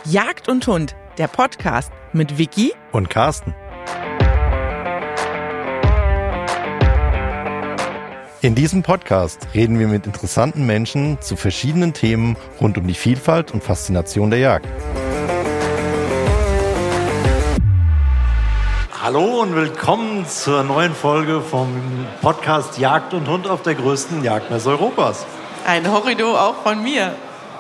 Jagd und Hund, der Podcast mit Vicky und Carsten. In diesem Podcast reden wir mit interessanten Menschen zu verschiedenen Themen rund um die Vielfalt und Faszination der Jagd. Hallo und willkommen zur neuen Folge vom Podcast Jagd und Hund auf der größten Jagdmesse Europas. Ein Horrido auch von mir.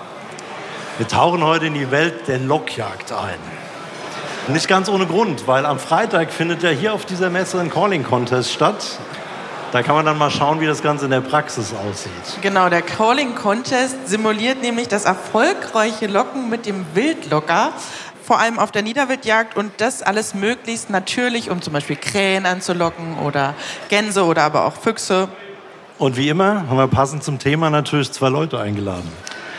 Wir tauchen heute in die Welt der Lockjagd ein. Nicht ganz ohne Grund, weil am Freitag findet ja hier auf dieser Messe ein Calling Contest statt. Da kann man dann mal schauen, wie das Ganze in der Praxis aussieht. Genau, der Calling Contest simuliert nämlich das erfolgreiche Locken mit dem Wildlocker, vor allem auf der Niederwildjagd, und das alles möglichst natürlich, um zum Beispiel Krähen anzulocken oder Gänse oder aber auch Füchse. Und wie immer haben wir passend zum Thema natürlich 2 Leute eingeladen.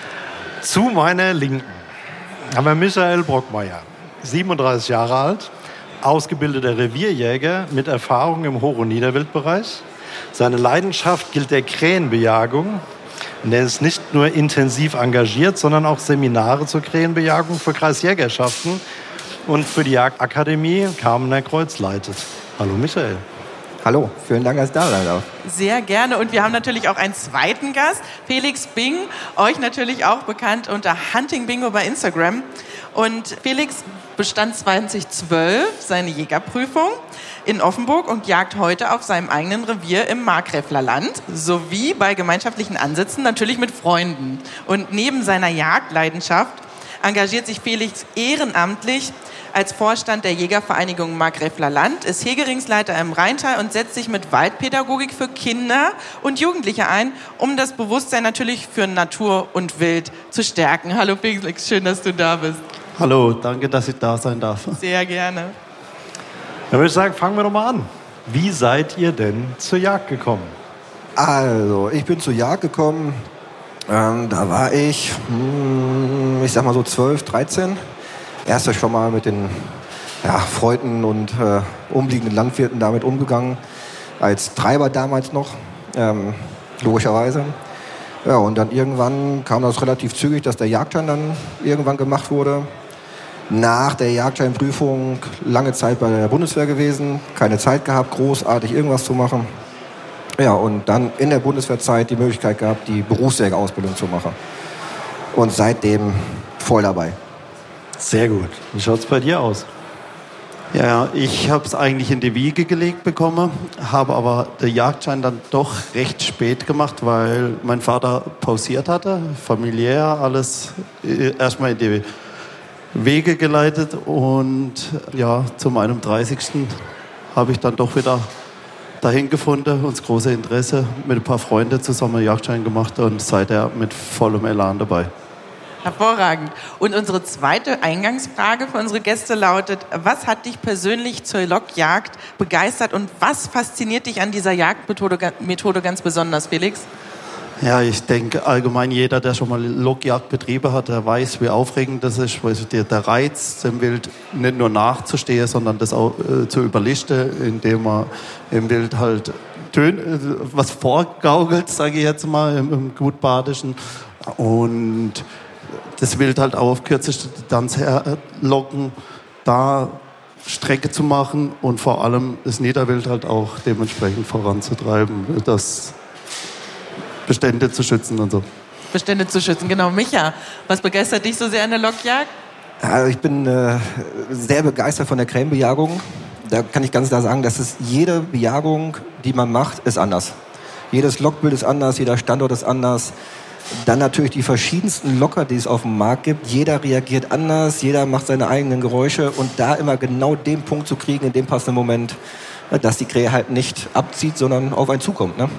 Zu meiner Linken haben wir Michael Brockmeier, 37 Jahre alt, ausgebildeter Revierjäger mit Erfahrung im Hoch- und Niederwildbereich. Seine Leidenschaft gilt der Krähenbejagung. Und er ist nicht nur intensiv engagiert, sondern auch Seminare zur Krähenbejagung für Kreisjägerschaften und für die Jagdakademie Kamener Kreuz leitet. Hallo Michael. Hallo, vielen Dank, dass ich da sein darf. Sehr gerne. Und wir haben natürlich auch einen zweiten Gast, Felix Bing, euch natürlich auch bekannt unter Hunting Bingo bei Instagram. Und Felix bestand 2012 seine Jägerprüfung in Offenburg und jagt heute auf seinem eigenen Revier im Markgräfler Land sowie bei gemeinschaftlichen Ansätzen natürlich mit Freunden. Und neben seiner Jagdleidenschaft engagiert sich Felix ehrenamtlich als Vorstand der Jägervereinigung Markgräfler Land, ist Hegeringsleiter im Rheintal und setzt sich mit Waldpädagogik für Kinder und Jugendliche ein, um das Bewusstsein natürlich für Natur und Wild zu stärken. Hallo Felix, schön, dass du da bist. Hallo, danke, dass ich da sein darf. Sehr gerne. Dann würde ich sagen, fangen wir doch mal an. Wie seid ihr denn zur Jagd gekommen? Also, ich bin zur Jagd gekommen, da war ich sag mal so 12, 13. Erst schon mal mit den Freunden und umliegenden Landwirten damit umgegangen, als Treiber damals noch, logischerweise. Ja, und dann irgendwann kam das relativ zügig, dass der Jagdschein dann irgendwann gemacht wurde. Nach der Jagdscheinprüfung lange Zeit bei der Bundeswehr gewesen, keine Zeit gehabt, großartig irgendwas zu machen. Ja, und dann in der Bundeswehrzeit die Möglichkeit gehabt, die Berufsjägerausbildung zu machen. Und seitdem voll dabei. Sehr gut. Wie schaut es bei dir aus? Ja, ich habe es eigentlich in die Wiege gelegt bekommen, habe aber den Jagdschein dann doch recht spät gemacht, weil mein Vater pausiert hatte, familiär alles erstmal in die Wege geleitet, und ja, zu meinem 30. habe ich dann doch wieder dahin gefunden und das große Interesse mit ein paar Freunden zusammen Jagdschein gemacht und seither mit vollem Elan dabei. Hervorragend. Und unsere zweite Eingangsfrage für unsere Gäste lautet: Was hat dich persönlich zur Lockjagd begeistert und was fasziniert dich an dieser Jagdmethode ganz besonders, Felix? Ja, ich denke allgemein jeder, der schon mal Lockjagd betrieben hat, der weiß, wie aufregend das ist. Der Reiz, dem Wild nicht nur nachzustehen, sondern das auch zu überlisten, indem man im Wild halt was vorgaukelt, sage ich jetzt mal, im Gutbadischen. Und das Wild halt auch auf kürzeste Distanz herlocken, da Strecke zu machen und vor allem das Niederwild halt auch dementsprechend voranzutreiben, das Bestände zu schützen und so. Bestände zu schützen, genau. Micha, was begeistert dich so sehr an der Lockjagd? Also ich bin sehr begeistert von der Krähenbejagung. Da kann ich ganz klar sagen, dass jede Bejagung, die man macht, ist anders. Jedes Lockbild ist anders, jeder Standort ist anders. Dann natürlich die verschiedensten Locker, die es auf dem Markt gibt. Jeder reagiert anders, jeder macht seine eigenen Geräusche, und da immer genau den Punkt zu kriegen, in dem passenden Moment, dass die Krähe halt nicht abzieht, sondern auf einen zukommt. Ne?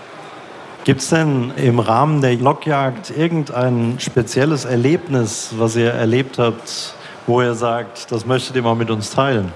Gibt es denn im Rahmen der Lockjagd irgendein spezielles Erlebnis, was ihr erlebt habt, wo ihr sagt, das möchtet ihr mal mit uns teilen?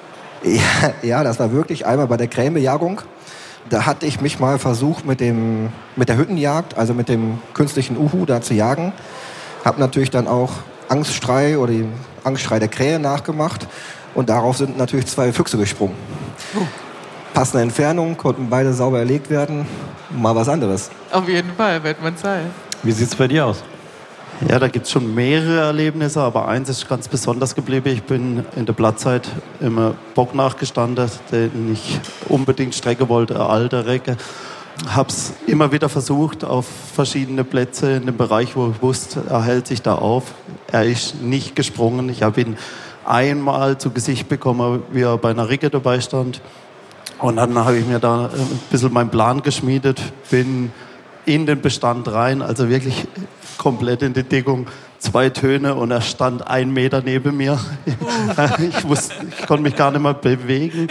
Ja, das war wirklich einmal bei der Krähenbejagung. Da hatte ich mich mal versucht mit der Hüttenjagd, also mit dem künstlichen Uhu da zu jagen. Hab natürlich dann auch Angstschrei oder den Angstschrei der Krähe nachgemacht. Und darauf sind natürlich 2 Füchse gesprungen. Passende Entfernung, konnten beide sauber erlegt werden. Mal was anderes. Auf jeden Fall, wird man sein. Wie sieht es bei dir aus? Ja, da gibt es schon mehrere Erlebnisse, aber eins ist ganz besonders geblieben. Ich bin in der Blattzeit immer Bock nachgestanden, den ich unbedingt strecken wollte, eine alte Recke. Habe es immer wieder versucht auf verschiedene Plätze in dem Bereich, wo ich wusste, er hält sich da auf. Er ist nicht gesprungen. Ich habe ihn einmal zu Gesicht bekommen, wie er bei einer Ricke dabei stand. Und dann habe ich mir da ein bisschen meinen Plan geschmiedet, bin in den Bestand rein, also wirklich komplett in die Deckung, 2 Töne und er stand 1 Meter neben mir. Ich konnte mich gar nicht mehr bewegen.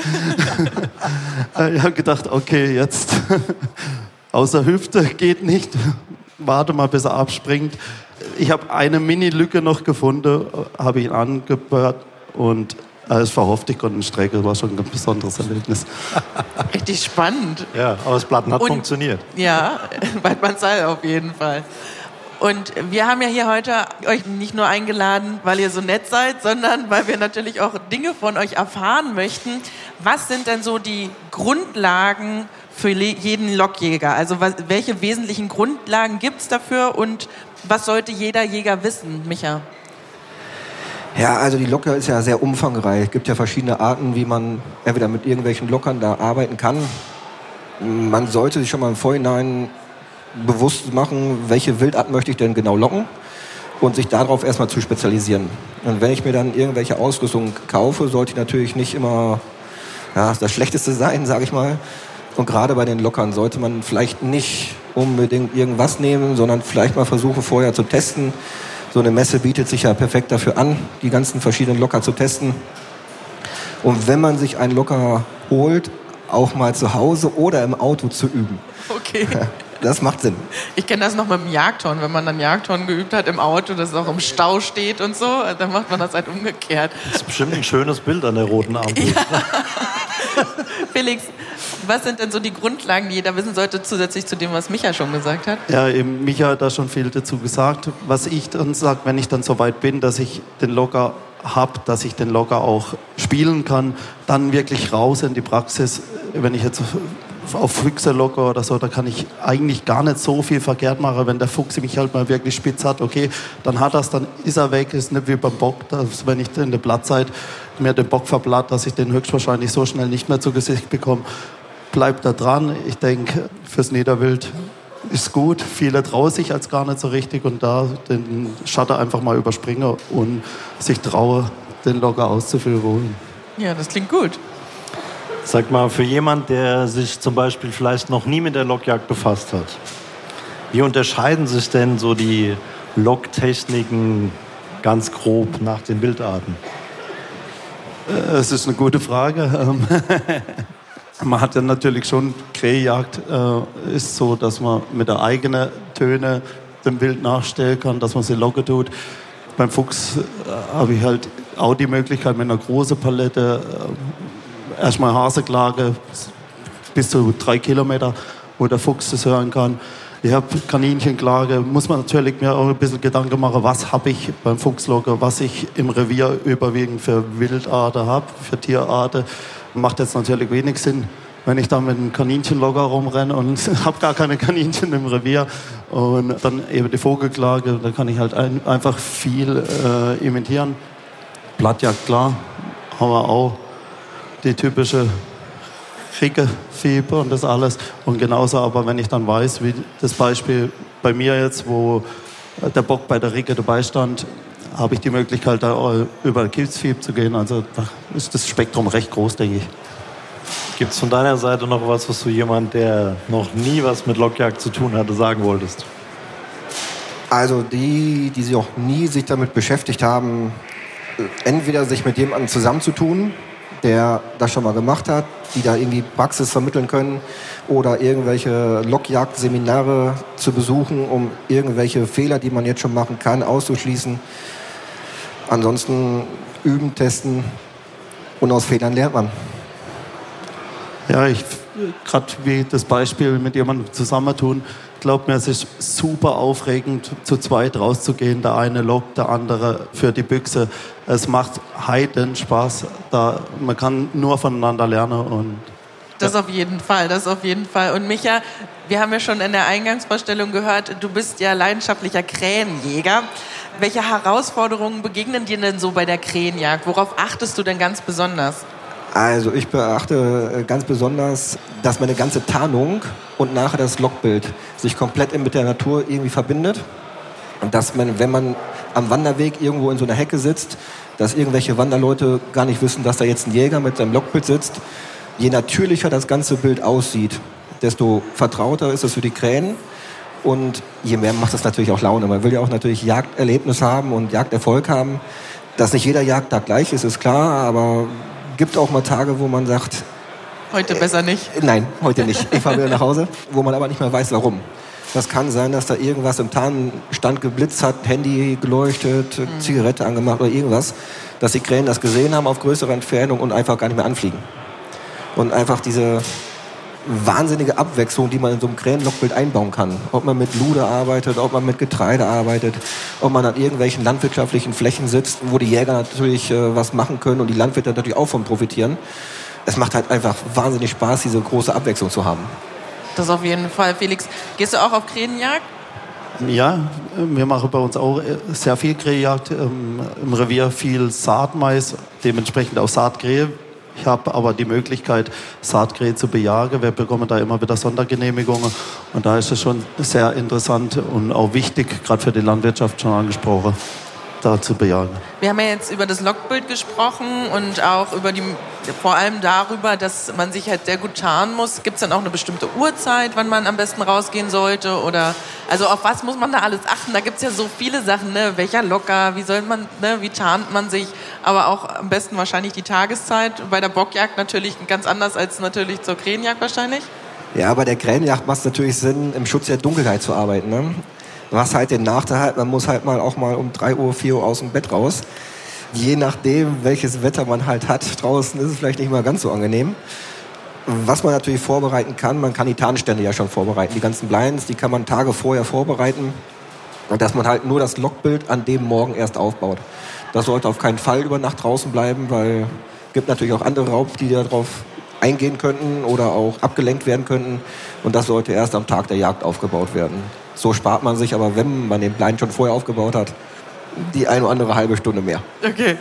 Ich habe gedacht, okay, jetzt außer Hüfte geht nicht, warte mal, bis er abspringt. Ich habe eine Mini-Lücke noch gefunden, habe ihn angehört und alles verhofft, ich konnte ihn strecken. Das war schon ein ganz besonderes Erlebnis. Richtig spannend. Ja, aber das Platten hat funktioniert. Ja, Weidmannsheil auf jeden Fall. Und wir haben ja hier heute euch nicht nur eingeladen, weil ihr so nett seid, sondern weil wir natürlich auch Dinge von euch erfahren möchten. Was sind denn so die Grundlagen für jeden Lokjäger? Also welche wesentlichen Grundlagen gibt es dafür und was sollte jeder Jäger wissen, Micha? Ja, also die Locker ist ja sehr umfangreich. Es gibt ja verschiedene Arten, wie man entweder mit irgendwelchen Lockern da arbeiten kann. Man sollte sich schon mal im Vorhinein bewusst machen, welche Wildart möchte ich denn genau locken und sich darauf erstmal zu spezialisieren. Und wenn ich mir dann irgendwelche Ausrüstung kaufe, sollte ich natürlich nicht immer das Schlechteste sein, sage ich mal. Und gerade bei den Lockern sollte man vielleicht nicht unbedingt irgendwas nehmen, sondern vielleicht mal versuchen, vorher zu testen. So eine Messe bietet sich ja perfekt dafür an, die ganzen verschiedenen Locker zu testen. Und wenn man sich einen Locker holt, auch mal zu Hause oder im Auto zu üben. Okay. Das macht Sinn. Ich kenne das noch mit dem Jagdhorn, wenn man dann Jagdhorn geübt hat im Auto, das auch im Stau steht und so, dann macht man das halt umgekehrt. Das ist bestimmt ein schönes Bild an der roten Ampel. Ja. Felix, was sind denn so die Grundlagen, die jeder wissen sollte, zusätzlich zu dem, was Micha schon gesagt hat? Ja, eben Micha hat da schon viel dazu gesagt. Was ich dann sage, wenn ich dann so weit bin, dass ich den Locker habe, dass ich den Locker auch spielen kann, dann wirklich raus in die Praxis. Wenn ich jetzt auf Füchse locker oder so, da kann ich eigentlich gar nicht so viel verkehrt machen. Wenn der Fuchs mich halt mal wirklich spitz hat, okay, dann hat er's, dann ist er weg. Ist nicht wie beim Bock, dass, wenn ich in der Blattzeit mir den Bock verblatt, dass ich den höchstwahrscheinlich so schnell nicht mehr zu Gesicht bekomme. Bleibt da dran. Ich denke, fürs Niederwild ist gut. Viele trauen sich als gar nicht so richtig und da den Schatten einfach mal überspringen und sich trauen, den Locker auszuführen. Ja, das klingt gut. Sag mal, für jemand, der sich zum Beispiel vielleicht noch nie mit der Lockjagd befasst hat, wie unterscheiden sich denn so die Locktechniken ganz grob nach den Wildarten? Es ist eine gute Frage. Man hat ja natürlich schon, Krähjagd ist so, dass man mit der eigenen Töne dem Wild nachstellen kann, dass man sie locken tut. Beim Fuchs habe ich halt auch die Möglichkeit mit einer großen Palette, erstmal Haseklage bis zu 3 Kilometer, wo der Fuchs das hören kann. Ich habe Kaninchenklage, muss man natürlich mir auch ein bisschen Gedanken machen, was habe ich beim Fuchslocker, was ich im Revier überwiegend für Wildarten habe, für Tierarten. Macht jetzt natürlich wenig Sinn, wenn ich da mit einem Kaninchenlocker rumrenne und habe gar keine Kaninchen im Revier. Und dann eben die Vogelklage, da kann ich halt einfach viel imitieren. Blattjagd, klar, haben wir auch die typische Rickefieber und das alles. Und genauso aber, wenn ich dann weiß, wie das Beispiel bei mir jetzt, wo der Bock bei der Ricke dabei stand, habe ich die Möglichkeit, da über Kitzfieb zu gehen. Also da ist das Spektrum recht groß, denke ich. Gibt es von deiner Seite noch was du jemand, der noch nie was mit Lockjagd zu tun hatte, sagen wolltest? Also die sich auch nie sich damit beschäftigt haben, entweder sich mit jemandem zusammenzutun, der das schon mal gemacht hat, die da irgendwie Praxis vermitteln können oder irgendwelche Lockjagd-Seminare zu besuchen, um irgendwelche Fehler, die man jetzt schon machen kann, auszuschließen. Ansonsten üben, testen und aus Fehlern lernt man. Ja, gerade wie das Beispiel mit jemandem zusammentun, glaubt mir, es ist super aufregend, zu zweit rauszugehen. Der eine lockt, der andere für die Büchse. Es macht heiden Spaß. Man kann nur voneinander lernen und Das auf jeden Fall, das auf jeden Fall. Und Micha, wir haben ja schon in der Eingangsvorstellung gehört, du bist ja leidenschaftlicher Krähenjäger. Welche Herausforderungen begegnen dir denn so bei der Krähenjagd? Worauf achtest du denn ganz besonders? Also ich beachte ganz besonders, dass meine ganze Tarnung und nachher das Lockbild sich komplett mit der Natur irgendwie verbindet. Und dass man, wenn man am Wanderweg irgendwo in so einer Hecke sitzt, dass irgendwelche Wanderleute gar nicht wissen, dass da jetzt ein Jäger mit seinem Lockbild sitzt. Je natürlicher das ganze Bild aussieht, desto vertrauter ist es für die Krähen. Und je mehr macht es natürlich auch Laune. Man will ja auch natürlich Jagderlebnis haben und Jagderfolg haben. Dass nicht jeder Jagdtag gleich ist klar, aber gibt auch mal Tage, wo man sagt... Heute besser nicht? Nein, heute nicht. Ich fahre wieder nach Hause, wo man aber nicht mehr weiß, warum. Das kann sein, dass da irgendwas im Tarnstand geblitzt hat, Handy geleuchtet, Zigarette angemacht oder irgendwas, dass die Krähen das gesehen haben auf größere Entfernung und einfach gar nicht mehr anfliegen. Und einfach diese wahnsinnige Abwechslung, die man in so einem Krähenlockbild einbauen kann. Ob man mit Lude arbeitet, ob man mit Getreide arbeitet, ob man an irgendwelchen landwirtschaftlichen Flächen sitzt, wo die Jäger natürlich was machen können und die Landwirte natürlich auch von profitieren. Es macht halt einfach wahnsinnig Spaß, diese große Abwechslung zu haben. Das auf jeden Fall. Felix, gehst du auch auf Krähenjagd? Ja, wir machen bei uns auch sehr viel Krähenjagd. Im Revier viel Saatmais, dementsprechend auch Saatkrähe. Ich habe aber die Möglichkeit, Saatkrähe zu bejagen. Wir bekommen da immer wieder Sondergenehmigungen. Und da ist es schon sehr interessant und auch wichtig, gerade für die Landwirtschaft schon angesprochen, da zu bejagen. Wir haben ja jetzt über das Lockbild gesprochen und auch über vor allem darüber, dass man sich halt sehr gut tarnen muss. Gibt es dann auch eine bestimmte Uhrzeit, wann man am besten rausgehen sollte? Oder also auf was muss man da alles achten? Da gibt es ja so viele Sachen, ne? Welcher Locker, wie soll man, ne? Wie tarnt man sich? Aber auch am besten wahrscheinlich die Tageszeit. Bei der Bockjagd natürlich ganz anders als natürlich zur Krähenjagd wahrscheinlich. Ja, bei der Krähenjagd macht es natürlich Sinn, im Schutz der Dunkelheit zu arbeiten, ne? Was halt den Nachteil hat, man muss halt auch mal um 3 Uhr, 4 Uhr aus dem Bett raus. Je nachdem, welches Wetter man halt hat, draußen ist es vielleicht nicht mal ganz so angenehm. Was man natürlich vorbereiten kann, man kann die Tarnstände ja schon vorbereiten. Die ganzen Blinds, die kann man Tage vorher vorbereiten. Und dass man halt nur das Lockbild an dem Morgen erst aufbaut. Das sollte auf keinen Fall über Nacht draußen bleiben, weil es gibt natürlich auch andere Raubtiere, die darauf eingehen könnten oder auch abgelenkt werden könnten. Und das sollte erst am Tag der Jagd aufgebaut werden. So spart man sich aber, wenn man den Blind schon vorher aufgebaut hat, die eine oder andere halbe Stunde mehr. Okay.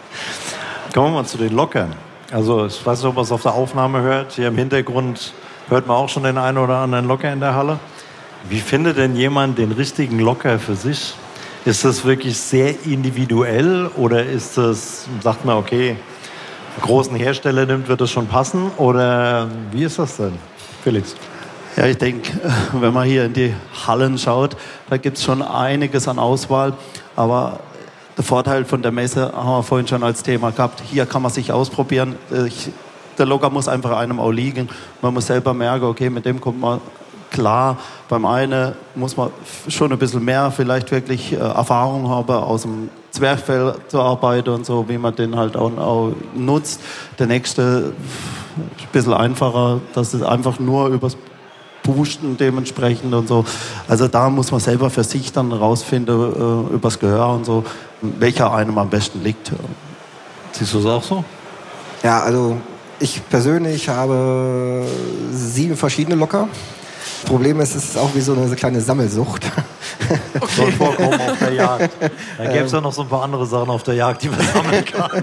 Kommen wir mal zu den Lockern. Also ich weiß nicht, ob man es auf der Aufnahme hört. Hier im Hintergrund hört man auch schon den einen oder anderen Locker in der Halle. Wie findet denn jemand den richtigen Locker für sich? Ist das wirklich sehr individuell oder ist das, sagt man, okay, einen großen Hersteller nimmt, wird das schon passen? Oder wie ist das denn, Felix? Ja, ich denke, wenn man hier in die Hallen schaut, da gibt es schon einiges an Auswahl. Aber der Vorteil von der Messe haben wir vorhin schon als Thema gehabt. Hier kann man sich ausprobieren. Der Locker muss einfach einem auch liegen. Man muss selber merken, okay, mit dem kommt man klar. Beim einen muss man schon ein bisschen mehr vielleicht wirklich Erfahrung haben, aus dem Zwerchfell zu arbeiten und so, wie man den halt auch nutzt. Der nächste ist ein bisschen einfacher, das ist einfach nur übers Pusten dementsprechend und so. Also da muss man selber für sich dann rausfinden, übers Gehör und so, welcher einem am besten liegt. Siehst du es auch so? Ja, also ich persönlich habe 7 verschiedene Locker. Das Problem ist, es ist auch wie so eine kleine Sammelsucht. Soll vorkommen auf der Jagd. Da gäbe es ja noch so ein paar andere Sachen auf der Jagd, die man sammeln kann.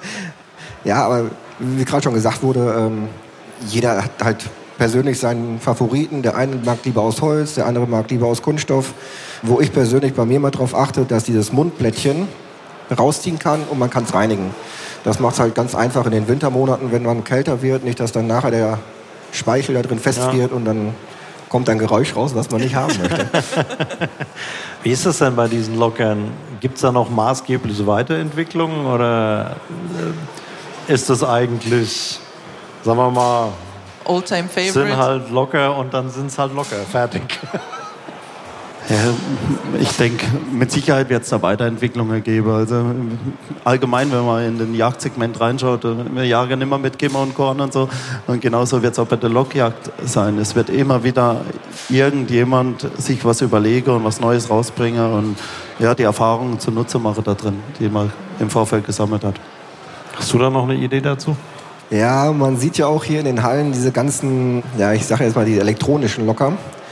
Ja, aber wie gerade schon gesagt wurde, jeder hat halt persönlich seinen Favoriten. Der eine mag lieber aus Holz, der andere mag lieber aus Kunststoff. Wo ich persönlich bei mir mal drauf achte, dass dieses Mundblättchen rausziehen kann und man kann es reinigen. Das macht es halt ganz einfach in den Wintermonaten, wenn man kälter wird, nicht, dass dann nachher der Speichel da drin festfriert und dann kommt ein Geräusch raus, was man nicht haben möchte. Wie ist das denn bei diesen Lockern? Gibt es da noch maßgebliche Weiterentwicklungen oder ist das eigentlich, sagen wir mal, Oldtime Favorite? sind halt locker und dann sind es halt locker, fertig. Ja, ich denke, mit Sicherheit wird es da Weiterentwicklungen geben. Also allgemein, wenn man in den Jagdsegment reinschaut, wir jagen immer mit Gimmer und Korn und so. Und genauso wird es auch bei der Lockjagd sein. Es wird immer wieder irgendjemand sich was überlegen und was Neues rausbringen und ja, die Erfahrungen zunutze machen da drin, die man im Vorfeld gesammelt hat. Hast du da noch eine Idee dazu? Ja, man sieht ja auch hier in den Hallen diese ganzen, ja, ich sage jetzt mal die elektronischen Locker.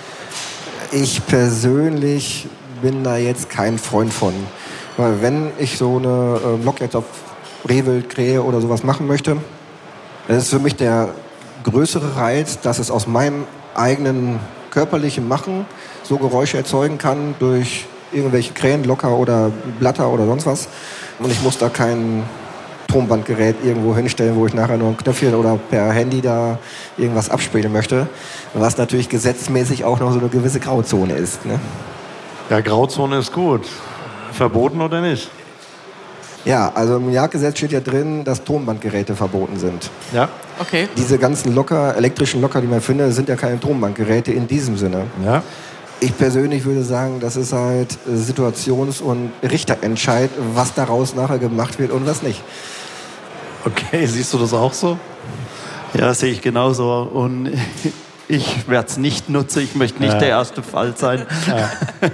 Ich persönlich bin da jetzt kein Freund von. Weil wenn ich so eine Lok jetzt auf Rehwild, Krähe oder sowas machen möchte, dann ist für mich der größere Reiz, dass es aus meinem eigenen körperlichen Machen so Geräusche erzeugen kann durch irgendwelche Krähen, Locker oder Blatter oder sonst was. Und ich muss da kein Tonbandgerät irgendwo hinstellen, wo ich nachher nur ein Knöpfchen oder per Handy da irgendwas abspielen möchte. Was natürlich gesetzmäßig auch noch so eine gewisse Grauzone ist. Ne? Ja, Grauzone ist gut. Verboten oder nicht? Ja, also im Jagdgesetz steht ja drin, dass Tonbandgeräte verboten sind. Ja. Okay. Diese ganzen Locker, elektrischen Locker, die man findet, sind ja keine Tonbandgeräte in diesem Sinne. Ja. Ich persönlich würde sagen, das ist halt Situations- und Richterentscheid, was daraus nachher gemacht wird und was nicht. Okay, siehst du das auch so? Ja, sehe ich genauso. Und ich werde es nicht nutzen. Ich möchte nicht der erste Fall sein. Ja.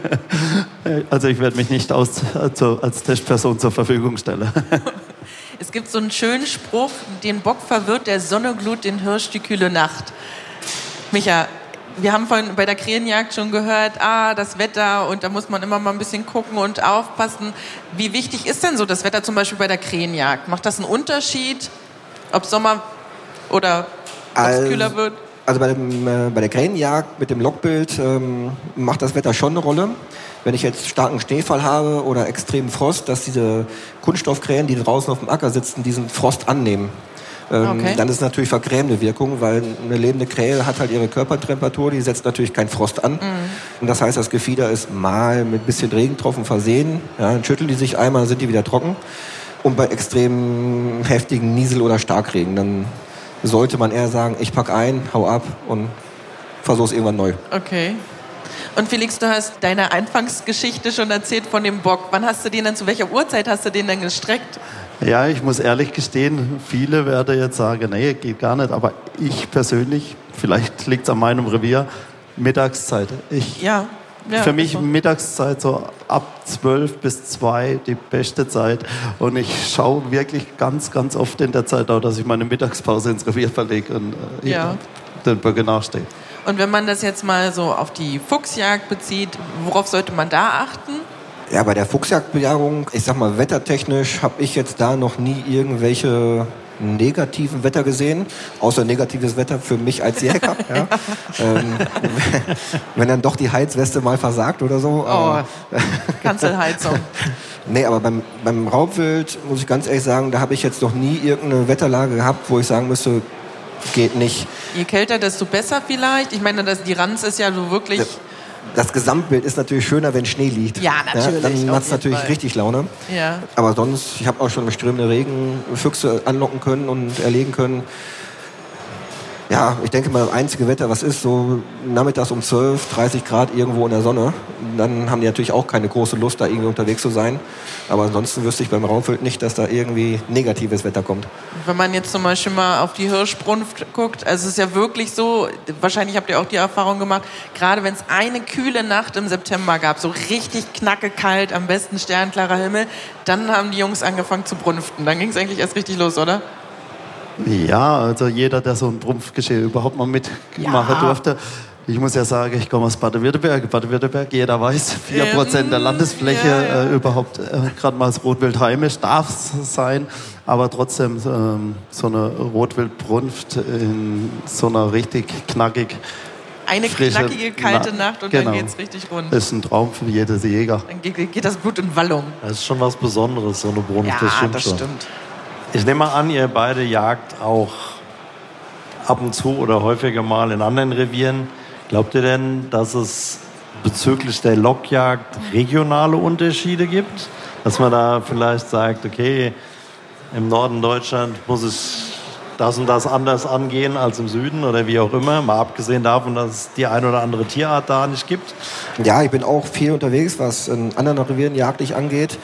Also ich werde mich nicht als Testperson zur Verfügung stellen. Es gibt so einen schönen Spruch, den Bock verwirrt der Sonne glut, den Hirsch die kühle Nacht. Micha, wir haben vorhin bei der Krähenjagd schon gehört, das Wetter, und da muss man immer mal ein bisschen gucken und aufpassen. Wie wichtig ist denn so das Wetter zum Beispiel bei der Krähenjagd? Macht das einen Unterschied, ob Sommer oder ob es kühler wird? Also bei der Krähenjagd mit dem Lockbild macht das Wetter schon eine Rolle. Wenn ich jetzt starken Schneefall habe oder extremen Frost, dass diese Kunststoffkrähen, die draußen auf dem Acker sitzen, diesen Frost annehmen. Okay. Dann ist es natürlich vergrämende Wirkung, weil eine lebende Krähe hat halt ihre Körpertemperatur, die setzt natürlich keinen Frost an. Und das heißt, das Gefieder ist mal mit ein bisschen Regentropfen versehen. Ja, dann schütteln die sich einmal, dann sind die wieder trocken. Und bei extrem heftigen Niesel- oder Starkregen, dann sollte man eher sagen, ich pack ein, hau ab und versuch's irgendwann neu. Okay. Und Felix, du hast deine Anfangsgeschichte schon erzählt von dem Bock. Wann hast du den denn, zu welcher Uhrzeit hast du den denn gestreckt? Ja, ich muss ehrlich gestehen, viele werden jetzt sagen, nee, geht gar nicht. Aber ich persönlich, vielleicht liegt es an meinem Revier, Mittagszeit. Ja, für mich Mittagszeit so ab 12 bis 2 die beste Zeit. Und ich schaue wirklich ganz, ganz oft in der Zeit auch, dass ich meine Mittagspause ins Revier verlege und den Böcke nachstehe. Und wenn man das jetzt mal so auf die Fuchsjagd bezieht, worauf sollte man da achten? Ja, bei der Fuchsjagdbejagung, ich sag mal, wettertechnisch habe ich jetzt da noch nie irgendwelche negativen Wetter gesehen, außer negatives Wetter für mich als Jäger. Ja. Wenn dann doch die Heizweste mal versagt oder so. Kanzelheizung. Nee, aber beim Raubwild muss ich ganz ehrlich sagen, da habe ich jetzt noch nie irgendeine Wetterlage gehabt, wo ich sagen müsste, geht nicht. Je kälter, desto besser vielleicht. Ich meine, die Ranz ist ja so wirklich... Das Gesamtbild ist natürlich schöner, wenn Schnee liegt. Ja, natürlich. Ja, dann macht es natürlich richtig Laune. Ja. Aber sonst, ich habe auch schon mit strömenden Regen Füchse anlocken können und erlegen können. Ja, ich denke mal, das einzige Wetter, was ist, so nachmittags um 12, 30 Grad irgendwo in der Sonne. Dann haben die natürlich auch keine große Lust, da irgendwie unterwegs zu sein. Aber ansonsten wüsste ich beim Raubwild nicht, dass da irgendwie negatives Wetter kommt. Wenn man jetzt zum Beispiel mal auf die Hirschbrunft guckt, also es ist ja wirklich so, wahrscheinlich habt ihr auch die Erfahrung gemacht, gerade wenn es eine kühle Nacht im September gab, so richtig knackekalt, am besten sternklarer Himmel, dann haben die Jungs angefangen zu brunften. Dann ging es eigentlich erst richtig los, oder? Ja, also jeder, der so ein Brumpfgeschehen überhaupt mal mitmachen durfte. Ich muss ja sagen, ich komme aus Baden-Württemberg. Baden-Württemberg, jeder weiß, 4% der Landesfläche überhaupt gerade mal als Rotwild heimisch darf es sein. Aber trotzdem so eine Rotwildbrunft in so einer richtig knackig eine frische, knackige, kalte Nacht und dann geht's richtig rund. Das ist ein Traum für jeden Jäger. Dann geht das Blut in Wallung. Das ist schon was Besonderes, so eine Brunft. Ja, das stimmt. Ich nehme mal an, ihr beide jagt auch ab und zu oder häufiger mal in anderen Revieren. Glaubt ihr denn, dass es bezüglich der Lockjagd regionale Unterschiede gibt? Dass man da vielleicht sagt, okay, im Norden Deutschland muss ich das und das anders angehen als im Süden oder wie auch immer, mal abgesehen davon, dass es die ein oder andere Tierart da nicht gibt? Ja, ich bin auch viel unterwegs, was in anderen Revieren jagdlich angeht.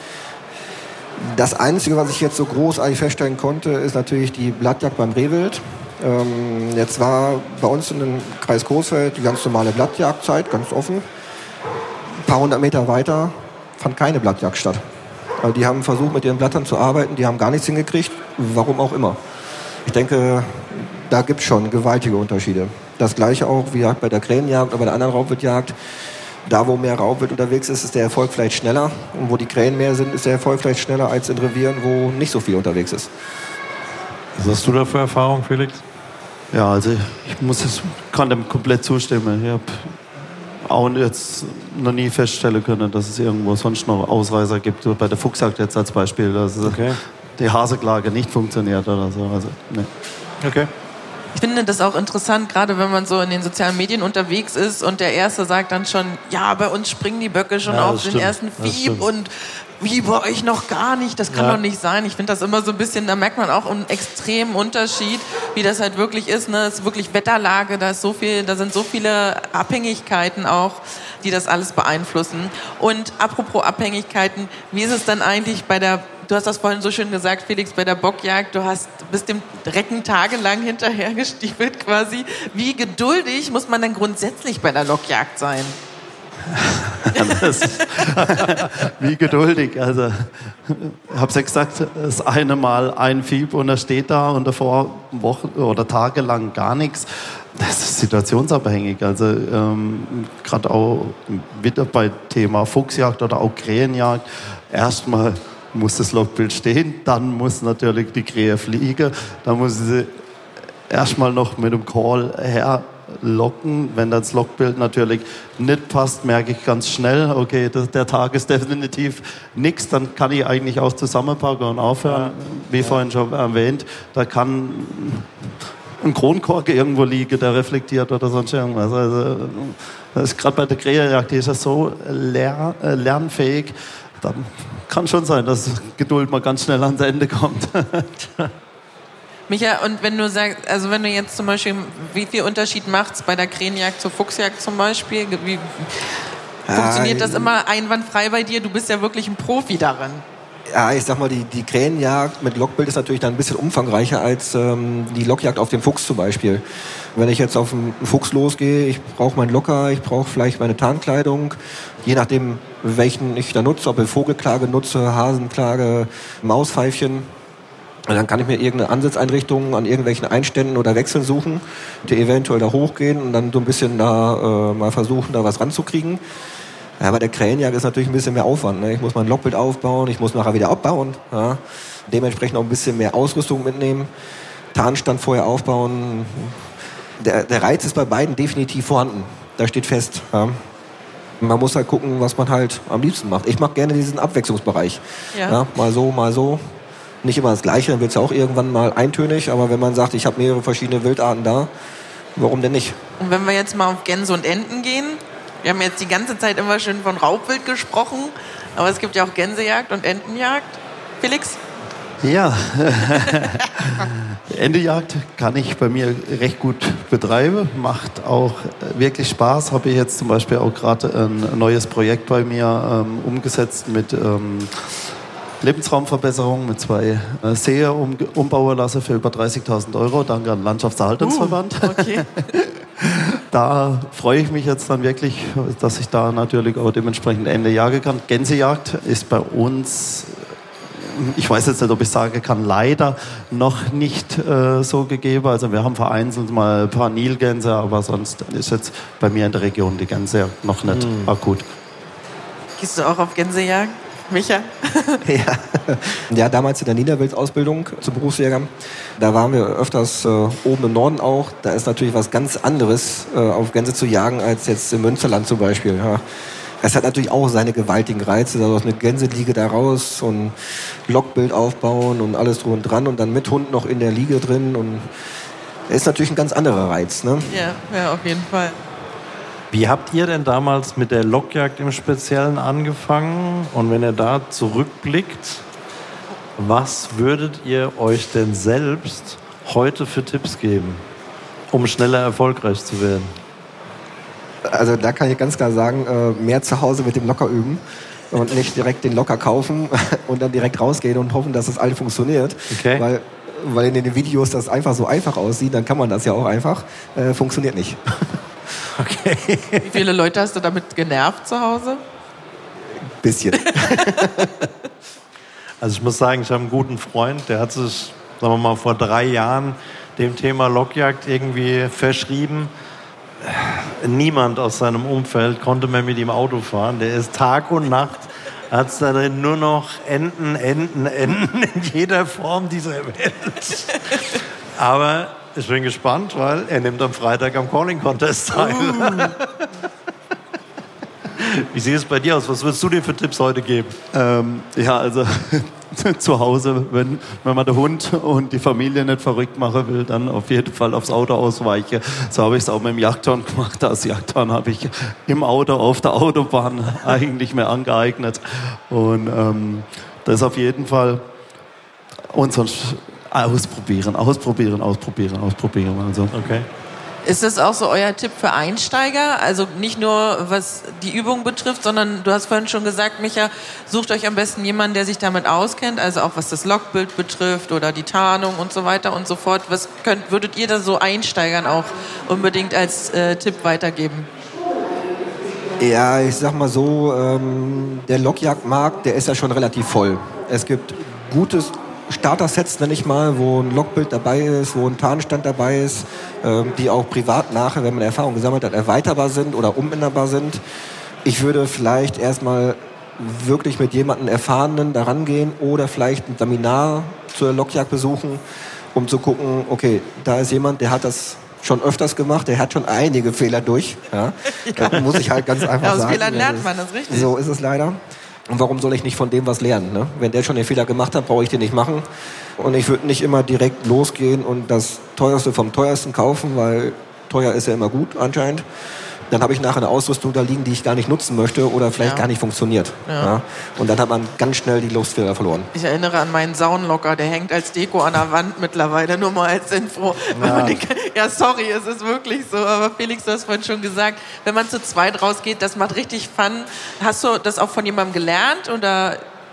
Das Einzige, was ich jetzt so großartig feststellen konnte, ist natürlich die Blattjagd beim Rehwild. Jetzt war bei uns in dem Kreis Coesfeld die ganz normale Blattjagdzeit, ganz offen. Ein paar hundert Meter weiter fand keine Blattjagd statt. Also die haben versucht, mit ihren Blattern zu arbeiten, die haben gar nichts hingekriegt, warum auch immer. Ich denke, da gibt es schon gewaltige Unterschiede. Das gleiche auch wie bei der Krähenjagd oder bei der anderen Raubwildjagd. Da, wo mehr Raubwild unterwegs ist, ist der Erfolg vielleicht schneller. Und wo die Krähen mehr sind, ist der Erfolg vielleicht schneller als in Revieren, wo nicht so viel unterwegs ist. Was hast du da für Erfahrung, Felix? Ja, also kann dem komplett zustimmen. Ich habe auch jetzt noch nie feststellen können, dass es irgendwo sonst noch Ausreißer gibt. Bei der Fuchsjagd jetzt als Beispiel, dass die Haseklage nicht funktioniert oder so. Also, nee. Okay. Ich finde das auch interessant, gerade wenn man so in den sozialen Medien unterwegs ist und der Erste sagt dann schon, ja, bei uns springen die Böcke schon auf den ersten Fieb und wie bei euch noch gar nicht, das kann doch nicht sein. Ich finde das immer so ein bisschen, da merkt man auch einen extremen Unterschied, wie das halt wirklich ist. Ne? Es ist wirklich Wetterlage, da sind so viele Abhängigkeiten auch, die das alles beeinflussen. Und apropos Abhängigkeiten, wie ist es dann eigentlich du hast das vorhin so schön gesagt, Felix, bei der Bockjagd, bist dem Recken tagelang hinterhergestiefelt quasi. Wie geduldig muss man denn grundsätzlich bei der Lockjagd sein? Wie geduldig. Also, ich habe es ja gesagt, das eine Mal ein Fieb und er steht da und davor Wochen oder Tage lang gar nichts. Das ist situationsabhängig. Also gerade auch wieder bei Thema Fuchsjagd oder auch Krähenjagd. Erstmal muss das Lockbild stehen, dann muss natürlich die Krähe fliegen, dann muss sie erstmal noch mit dem Call herlocken. Wenn das Lockbild natürlich nicht passt, merke ich ganz schnell, okay, der Tag ist definitiv nichts, dann kann ich eigentlich auch zusammenpacken und aufhören. Wie vorhin schon erwähnt, da kann ein Kronkorken irgendwo liegen, der reflektiert oder sonst irgendwas. Also, das ist gerade bei der Krähenjagd, die ist ja so lernfähig, dann kann schon sein, dass Geduld mal ganz schnell ans Ende kommt. Micha, und wenn du sagst, also wenn du jetzt zum Beispiel, wie viel Unterschied macht es bei der Krähenjagd zur Fuchsjagd zum Beispiel? Wie funktioniert das immer einwandfrei bei dir? Du bist ja wirklich ein Profi darin. Ja, ich sag mal, die Krähenjagd mit Lockbild ist natürlich dann ein bisschen umfangreicher als die Lockjagd auf den Fuchs zum Beispiel. Wenn ich jetzt auf einen Fuchs losgehe, ich brauche meinen Locker, ich brauche vielleicht meine Tarnkleidung, je nachdem, welchen ich da nutze, ob ich Vogelklage nutze, Hasenklage, Mauspfeifchen. Dann kann ich mir irgendeine Ansitzeinrichtung an irgendwelchen Einständen oder Wechseln suchen, die eventuell da hochgehen und dann so ein bisschen da mal versuchen, da was ranzukriegen. Ja, bei der Krähenjagd ist natürlich ein bisschen mehr Aufwand. Ne? Ich muss mein Lockbild aufbauen, ich muss nachher wieder abbauen. Ja? Dementsprechend auch ein bisschen mehr Ausrüstung mitnehmen, Tarnstand vorher aufbauen. Der Reiz ist bei beiden definitiv vorhanden. Da steht fest. Ja? Man muss halt gucken, was man halt am liebsten macht. Ich mag gerne diesen Abwechslungsbereich. Ja, mal so, mal so. Nicht immer das Gleiche, dann wird es ja auch irgendwann mal eintönig. Aber wenn man sagt, ich habe mehrere verschiedene Wildarten da, warum denn nicht? Und wenn wir jetzt mal auf Gänse und Enten gehen, wir haben jetzt die ganze Zeit immer schön von Raubwild gesprochen, aber es gibt ja auch Gänsejagd und Entenjagd. Felix? Ja, Entejagd kann ich bei mir recht gut betreiben, macht auch wirklich Spaß. Habe ich jetzt zum Beispiel auch gerade ein neues Projekt bei mir umgesetzt mit Lebensraumverbesserung, mit 2 Seen umbauen lassen für über 30.000 €, danke an den Landschaftserhaltungsverband. Okay. Da freue ich mich jetzt dann wirklich, dass ich da natürlich auch dementsprechend Ende jagen kann. Gänsejagd ist bei uns, ich weiß jetzt nicht, ob ich sagen kann, leider noch nicht so gegeben. Also wir haben vereinzelt mal ein paar Nilgänse, aber sonst ist jetzt bei mir in der Region die Gänsejagd noch nicht akut. Gehst du auch auf Gänsejagd, Micha? Ja, damals in der Niederwildsausbildung zum Berufsjäger, da waren wir öfters oben im Norden auch. Da ist natürlich was ganz anderes, auf Gänse zu jagen, als jetzt im Münsterland zum Beispiel. Ja. Es hat natürlich auch seine gewaltigen Reize, also eine Gänseliege da raus und Lockbild aufbauen und alles drum und dran und dann mit Hund noch in der Liege drin. Und das ist natürlich ein ganz anderer Reiz. Ne? Ja, auf jeden Fall. Wie habt ihr denn damals mit der Lockjagd im Speziellen angefangen? Und wenn ihr da zurückblickt, was würdet ihr euch denn selbst heute für Tipps geben, um schneller erfolgreich zu werden? Also da kann ich ganz klar sagen, mehr zu Hause mit dem Locker üben und nicht direkt den Locker kaufen und dann direkt rausgehen und hoffen, dass das alles funktioniert. Okay. Weil in den Videos das einfach so einfach aussieht, dann kann man das ja auch einfach. Funktioniert nicht. Okay. Wie viele Leute hast du damit genervt zu Hause? Bisschen. Also ich muss sagen, ich habe einen guten Freund, der hat sich sagen wir mal, vor 3 Jahren dem Thema Lokjagd irgendwie verschrieben. Niemand aus seinem Umfeld konnte mehr mit ihm Auto fahren. Der ist Tag und Nacht, hat es da drin nur noch Enten in jeder Form dieser Welt. Aber ich bin gespannt, weil er nimmt am Freitag am Calling Contest teil. Wie sieht es bei dir aus? Was würdest du dir für Tipps heute geben? Ja, also zu Hause, wenn man den Hund und die Familie nicht verrückt machen will, dann auf jeden Fall aufs Auto ausweichen. So habe ich es auch mit dem Jagdhorn gemacht. Das Jagdhorn habe ich im Auto auf der Autobahn eigentlich mehr angeeignet. Und das ist auf jeden Fall und sonst ausprobieren. Also. Okay. Ist das auch so euer Tipp für Einsteiger? Also nicht nur was die Übung betrifft, sondern du hast vorhin schon gesagt, Micha, sucht euch am besten jemanden, der sich damit auskennt, also auch was das Logbild betrifft oder die Tarnung und so weiter und so fort. Was würdet ihr da so Einsteigern auch unbedingt als Tipp weitergeben? Ja, ich sag mal so, der Logjagdmarkt, der ist ja schon relativ voll. Es gibt gutes Starter-Sets, nenne ich mal, wo ein Logbild dabei ist, wo ein Tarnstand dabei ist, die auch privat nachher, wenn man Erfahrung gesammelt hat, erweiterbar sind oder umänderbar sind. Ich würde vielleicht erstmal wirklich mit jemandem Erfahrenen daran gehen oder vielleicht ein Seminar zur Logjagd besuchen, um zu gucken, okay, da ist jemand, der hat das schon öfters gemacht, der hat schon einige Fehler durch. Ja. Das muss ich halt ganz einfach sagen. Aus Fehlern lernt man, das ist richtig. So ist es leider. Und warum soll ich nicht von dem was lernen? Ne? Wenn der schon den Fehler gemacht hat, brauche ich den nicht machen. Und ich würde nicht immer direkt losgehen und das Teuerste vom Teuersten kaufen, weil teuer ist ja immer gut anscheinend. Dann habe ich nachher eine Ausrüstung da liegen, die ich gar nicht nutzen möchte oder vielleicht gar nicht funktioniert. Ja. Ja? Und dann hat man ganz schnell die Lust wieder verloren. Ich erinnere an meinen Saunlocker, der hängt als Deko an der Wand mittlerweile, nur mal als Info. Ja, sorry, es ist wirklich so, aber Felix, du hast vorhin schon gesagt, wenn man zu zweit rausgeht, das macht richtig Fun. Hast du das auch von jemandem gelernt oder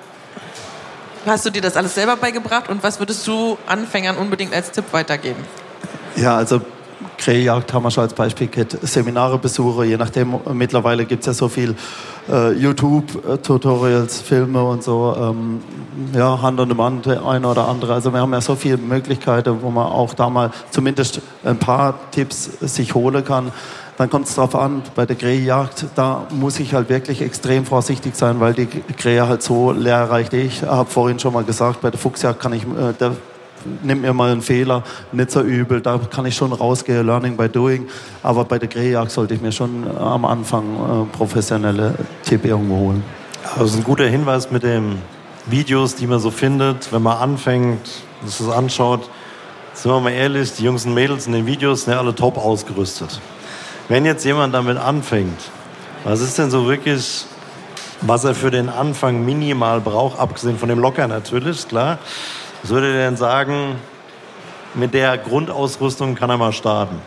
hast du dir das alles selber beigebracht und was würdest du Anfängern unbedingt als Tipp weitergeben? Ja, also Krähejagd haben wir schon als Beispiel gehabt, Seminare besuche, je nachdem, mittlerweile gibt es ja so viel YouTube-Tutorials, Filme und so, ja, Hand an Hand, der eine oder andere, also wir haben ja so viele Möglichkeiten, wo man auch da mal zumindest ein paar Tipps sich holen kann. Dann kommt es darauf an, bei der Krähejagd, da muss ich halt wirklich extrem vorsichtig sein, weil die Krähe halt so lehrreich ist. Ich habe vorhin schon mal gesagt, bei der Fuchsjagd kann ich, nimmt mir mal einen Fehler, nicht so übel, da kann ich schon rausgehen, Learning by Doing, aber bei der Krähejagd sollte ich mir schon am Anfang professionelle Tipp irgendwo holen. Das ist ein guter Hinweis mit den Videos, die man so findet, wenn man anfängt, sich das anschaut. Sind wir mal ehrlich, die Jungs und Mädels in den Videos sind ja alle top ausgerüstet. Wenn jetzt jemand damit anfängt, was ist denn so wirklich, was er für den Anfang minimal braucht, abgesehen von dem Locker natürlich, klar. Was würde er denn sagen, mit der Grundausrüstung kann er mal starten?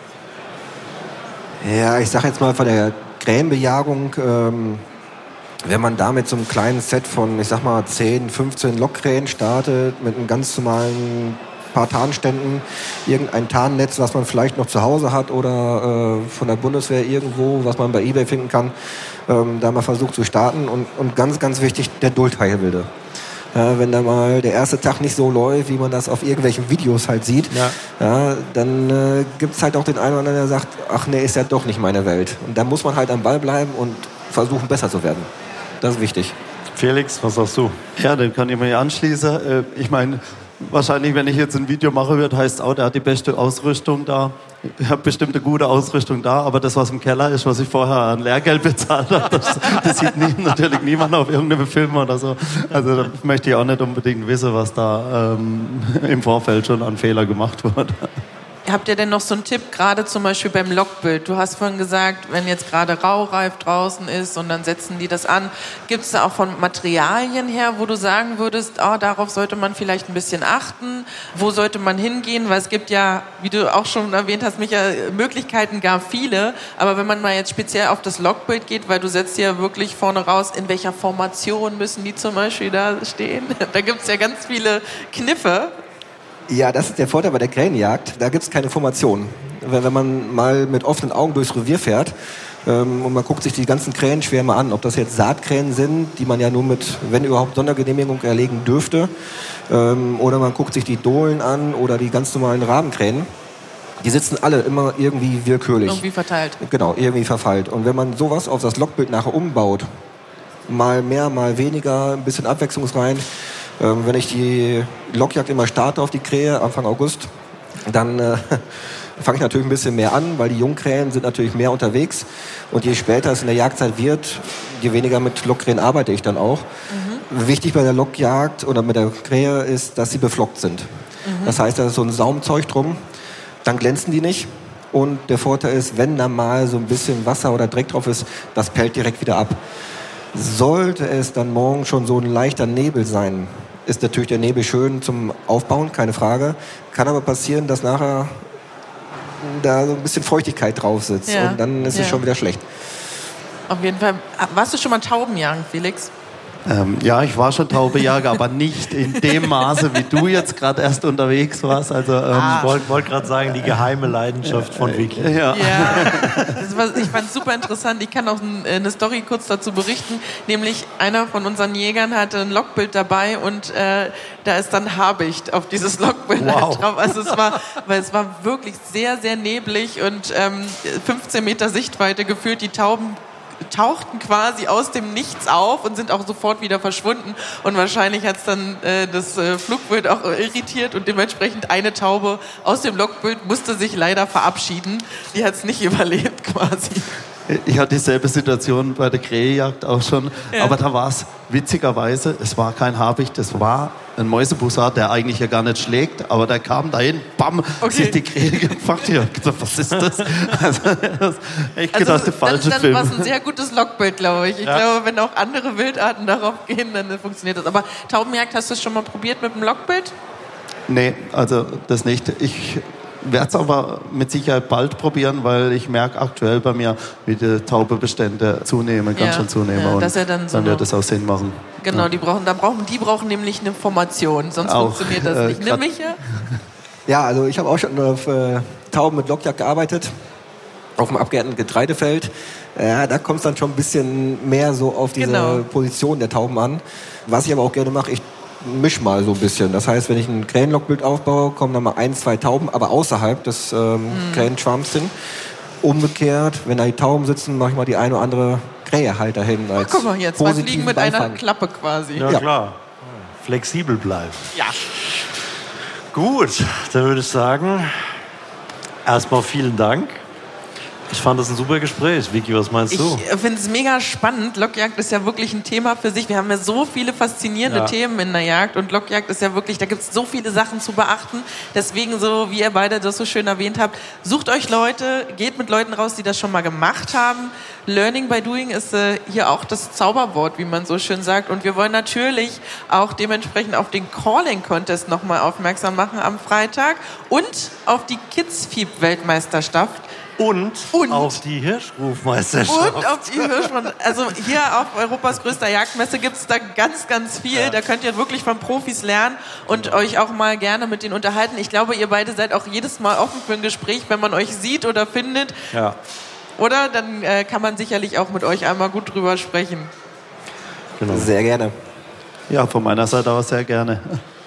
Ja, ich sag jetzt mal von der Krähenbejagung, wenn man da mit so einem kleinen Set von, ich sag mal, 10, 15 Lockkrähen startet, mit einem ganz normalen paar Tarnständen, irgendein Tarnnetz, was man vielleicht noch zu Hause hat oder von der Bundeswehr irgendwo, was man bei eBay finden kann, da mal versucht zu starten und ganz, ganz wichtig, der Duldheilwilde. Wenn da mal der erste Tag nicht so läuft, wie man das auf irgendwelchen Videos halt sieht, dann gibt es halt auch den einen oder anderen, der sagt, ach nee, ist ja doch nicht meine Welt. Und da muss man halt am Ball bleiben und versuchen, besser zu werden. Das ist wichtig. Felix, was sagst du? Ja, dem kann ich mir anschließen. Ich meine, wahrscheinlich, wenn ich jetzt ein Video mache, wird, heißt auch, der hat die beste Ausrüstung da. Ich habe bestimmt eine gute Ausrüstung da, aber das, was im Keller ist, was ich vorher an Lehrgeld bezahlt habe, das sieht natürlich niemand auf irgendeinem Film oder so. Also da möchte ich auch nicht unbedingt wissen, was da im Vorfeld schon an Fehler gemacht wurde. Habt ihr denn noch so einen Tipp, gerade zum Beispiel beim Logbild? Du hast vorhin gesagt, wenn jetzt gerade Raureif draußen ist und dann setzen die das an, gibt es da auch von Materialien her, wo du sagen würdest, oh, darauf sollte man vielleicht ein bisschen achten? Wo sollte man hingehen? Weil es gibt ja, wie du auch schon erwähnt hast, Micha, Möglichkeiten gar viele. Aber wenn man mal jetzt speziell auf das Logbild geht, weil du setzt ja wirklich vorne raus, in welcher Formation müssen die zum Beispiel da stehen? Da gibt es ja ganz viele Kniffe. Ja, das ist der Vorteil bei der Krähenjagd. Da gibt es keine Formation. Wenn man mal mit offenen Augen durchs Revier fährt, Und man guckt sich die ganzen Krähenschwärme an, ob das jetzt Saatkrähen sind, die man ja nur mit, wenn überhaupt, Sondergenehmigung erlegen dürfte. Oder man guckt sich die Dohlen an oder die ganz normalen Rabenkrähen. Die sitzen alle immer irgendwie willkürlich. Irgendwie verteilt. Genau, irgendwie verfeilt. Und wenn man sowas auf das Lockbild nachher umbaut, mal mehr, mal weniger, ein bisschen Abwechslung rein. Wenn ich die Lockjagd immer starte auf die Krähe, Anfang August, dann fange ich natürlich ein bisschen mehr an, weil die Jungkrähen sind natürlich mehr unterwegs. Und je später es in der Jagdzeit wird, je weniger mit Lockkrähen arbeite ich dann auch. Wichtig bei der Lockjagd oder mit der Krähe ist, dass sie beflockt sind. Das heißt, da ist so ein Saumzeug drum, dann glänzen die nicht. Und der Vorteil ist, wenn da mal so ein bisschen Wasser oder Dreck drauf ist, das pellt direkt wieder ab. Sollte es dann morgen schon so ein leichter Nebel sein, ist natürlich der Nebel schön zum Aufbauen, keine Frage. Kann aber passieren, dass nachher da so ein bisschen Feuchtigkeit drauf sitzt und dann ist es schon wieder schlecht. Auf jeden Fall. Warst du schon mal Taubenjagen, Felix? Ja, ich war schon Taubejäger, aber nicht in dem Maße, wie du jetzt gerade erst unterwegs warst. Also, Ich wollte gerade sagen, die geheime Leidenschaft von Vicky. Ja. Ich fand es super interessant. Ich kann auch eine Story kurz dazu berichten. Nämlich einer von unseren Jägern hatte ein Lockbild dabei und da ist dann Habicht auf dieses Lockbild drauf. Also es war wirklich sehr, sehr neblig und 15 Meter Sichtweite gefühlt. Die Tauben tauchten quasi aus dem Nichts auf und sind auch sofort wieder verschwunden. Und wahrscheinlich hat es dann das Flugbild auch irritiert und dementsprechend eine Taube aus dem Lockbild musste sich leider verabschieden. Die hat es nicht überlebt quasi. Ich hatte dieselbe Situation bei der Krähejagd auch schon, aber da war es witzigerweise, es war kein Habicht, es war ein Mäusebussard, der eigentlich ja gar nicht schlägt, aber der kam dahin, bam, sich die Krähe gefangen. Ich hab gedacht, was ist das? Also, ich gedacht, der falsche Film. Dann war es ein sehr gutes Lockbild, glaube ich. Ich glaube, wenn auch andere Wildarten darauf gehen, dann funktioniert das. Aber Taubenjagd, hast du es schon mal probiert mit dem Lockbild? Nee, also das nicht. Ich werde es aber mit Sicherheit bald probieren, weil ich merke aktuell bei mir, wie die Taubebestände zunehmen, ganz schön zunehmen. Ja, und dass er dann wird das auch Sinn machen. Genau, die brauchen nämlich eine Formation, sonst funktioniert das nicht. Ne, Micha? Ja, also ich habe auch schon auf Tauben mit Lockjagd gearbeitet, auf dem abgeernten Getreidefeld. Ja, da kommt es dann schon ein bisschen mehr so auf diese Position der Tauben an. Was ich aber auch gerne mache, ich misch mal so ein bisschen. Das heißt, wenn ich ein Krähenlockbild aufbaue, kommen dann mal 1, 2 Tauben, aber außerhalb des Krähenschwarms hin. Umgekehrt, wenn da die Tauben sitzen, mache ich mal die eine oder andere Krähe halt dahin. Als guck mal, jetzt zwei Fliegen mit einer Klappe quasi. Ja, klar. Flexibel bleiben. Ja. Gut, dann würde ich sagen, erstmal vielen Dank. Ich fand das ein super Gespräch. Vicky, was meinst du? Ich finde es mega spannend. Lockjagd ist ja wirklich ein Thema für sich. Wir haben ja so viele faszinierende Themen in der Jagd und Lockjagd ist ja wirklich, da gibt es so viele Sachen zu beachten. Deswegen, so wie ihr beide das so schön erwähnt habt, sucht euch Leute, geht mit Leuten raus, die das schon mal gemacht haben. Learning by doing ist hier auch das Zauberwort, wie man so schön sagt. Und wir wollen natürlich auch dementsprechend auf den Calling Contest nochmal aufmerksam machen am Freitag und auf die Kids-Fieb-Weltmeisterschaft. Und auf die Hirschrufmeisterschaft. Und auf die Hirschrufmeisterschaft. Also hier auf Europas größter Jagdmesse gibt es da ganz, ganz viel. Ja. Da könnt ihr wirklich von Profis lernen und euch auch mal gerne mit denen unterhalten. Ich glaube, ihr beide seid auch jedes Mal offen für ein Gespräch, wenn man euch sieht oder findet. Ja. Oder? Dann kann man sicherlich auch mit euch einmal gut drüber sprechen. Genau. Sehr gerne. Ja, von meiner Seite aus sehr gerne.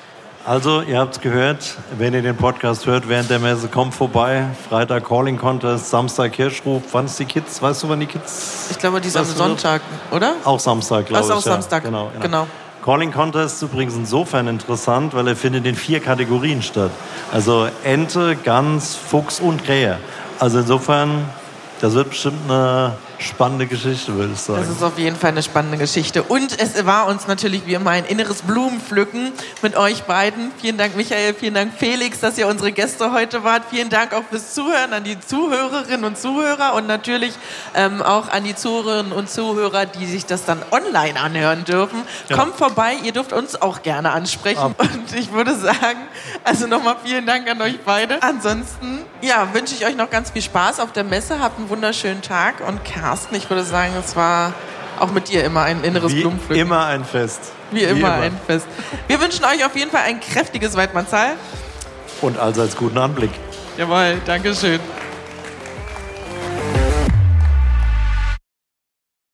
Also, ihr habt es gehört, wenn ihr den Podcast hört während der Messe, kommt vorbei. Freitag Calling Contest, Samstag Hirschruf. Wann ist die Kids? Weißt du, wann die Kids? Ich glaube, die ist am Sonntag, oder? Auch Samstag, glaube ich. Auch Samstag, genau. Calling Contest ist übrigens insofern interessant, weil er findet in 4 Kategorien statt. Also Ente, Gans, Fuchs und Krähe. Also insofern, das wird bestimmt eine spannende Geschichte, würde ich sagen. Das ist auf jeden Fall eine spannende Geschichte. Und es war uns natürlich wie immer ein inneres Blumenpflücken mit euch beiden. Vielen Dank, Michael, vielen Dank, Felix, dass ihr unsere Gäste heute wart. Vielen Dank auch fürs Zuhören an die Zuhörerinnen und Zuhörer und natürlich auch an die Zuhörerinnen und Zuhörer, die sich das dann online anhören dürfen. Ja. Kommt vorbei, ihr dürft uns auch gerne ansprechen. Und ich würde sagen, also nochmal vielen Dank an euch beide. Ansonsten, ja, wünsche ich euch noch ganz viel Spaß auf der Messe. Habt einen wunderschönen Tag und Carsten, ich würde sagen, es war auch mit dir immer ein inneres Blumenpflücken. Wie immer ein Fest. Wie immer ein Fest. Wir wünschen euch auf jeden Fall ein kräftiges Weidmannsheil. Und allseits guten Anblick. Jawohl, Dankeschön.